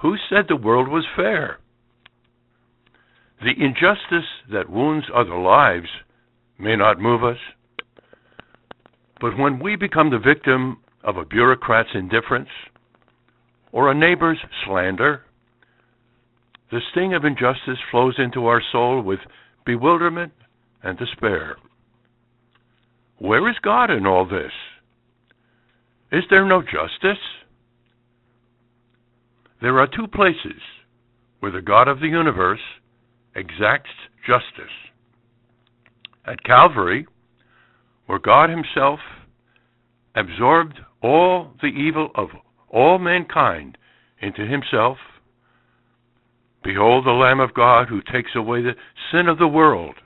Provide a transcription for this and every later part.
Who said the world was fair? The injustice that wounds other lives may not move us, but when we become the victim of a bureaucrat's indifference or a neighbor's slander, the sting of injustice flows into our soul with bewilderment and despair. Where is God in all this? Is there no justice? There are two places where the God of the universe exacts justice. At Calvary, where God himself absorbed all the evil of all mankind into himself. Behold the Lamb of God who takes away the sin of the world.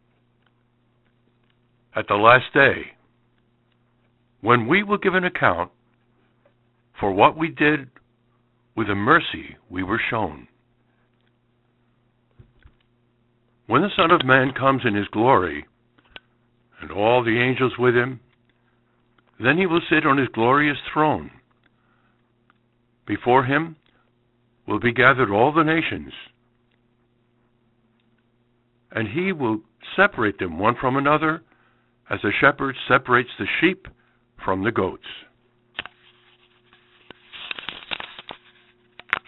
At the last day, when we will give an account for what we did with the mercy we were shown. When the Son of Man comes in his glory, and all the angels with him, then he will sit on his glorious throne. Before him will be gathered all the nations, and he will separate them one from another, as a shepherd separates the sheep from the goats.